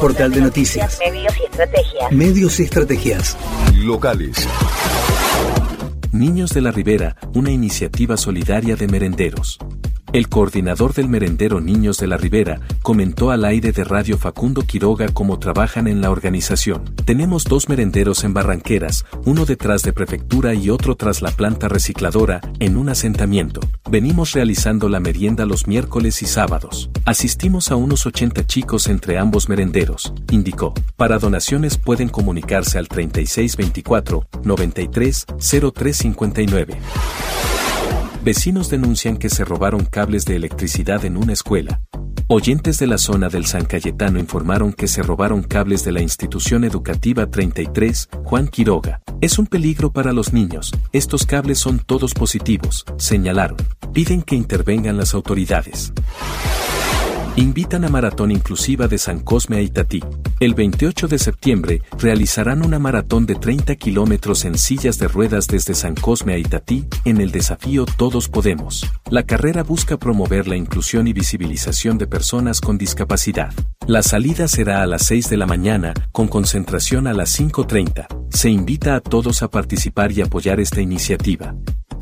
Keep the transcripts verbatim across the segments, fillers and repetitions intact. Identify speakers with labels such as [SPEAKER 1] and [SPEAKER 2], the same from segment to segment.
[SPEAKER 1] Portal de noticias.
[SPEAKER 2] Medios y estrategias.
[SPEAKER 1] Medios y estrategias.
[SPEAKER 3] Locales.
[SPEAKER 4] Niños de la Ribera, una iniciativa solidaria de merenderos. El coordinador del merendero Niños de la Ribera comentó al aire de Radio Facundo Quiroga cómo trabajan en la organización. Tenemos dos merenderos en Barranqueras, uno detrás de Prefectura y otro tras la planta recicladora, en un asentamiento. Venimos realizando la merienda los miércoles y sábados. Asistimos a unos ochenta chicos entre ambos merenderos, indicó. Para donaciones pueden comunicarse al treinta y seis veinticuatro, noventa y tres, cero tres cincuenta y nueve. Vecinos denuncian que se robaron cables de electricidad en una escuela. Oyentes de la zona del San Cayetano informaron que se robaron cables de la institución educativa treinta y tres, Juan Quiroga. Es un peligro para los niños, estos cables son todos positivos, señalaron. Piden que intervengan las autoridades. Invitan a Maratón Inclusiva de San Cosme a Itatí. El veintiocho de septiembre realizarán una maratón de treinta kilómetros en sillas de ruedas desde San Cosme a Itatí, en el desafío Todos Podemos. La carrera busca promover la inclusión y visibilización de personas con discapacidad. La salida será a las seis de la mañana, con concentración a las cinco treinta. Se invita a todos a participar y apoyar esta iniciativa.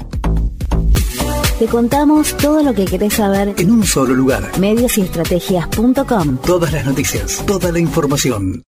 [SPEAKER 2] Te contamos todo lo que querés saber
[SPEAKER 1] en un solo lugar.
[SPEAKER 2] medios y estrategias punto com.
[SPEAKER 1] Todas las noticias, toda la información.